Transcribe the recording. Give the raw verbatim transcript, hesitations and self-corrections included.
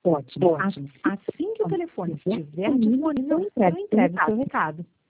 Ótimo. Assim que o telefone estiver disponível, eu entrego o seu recado.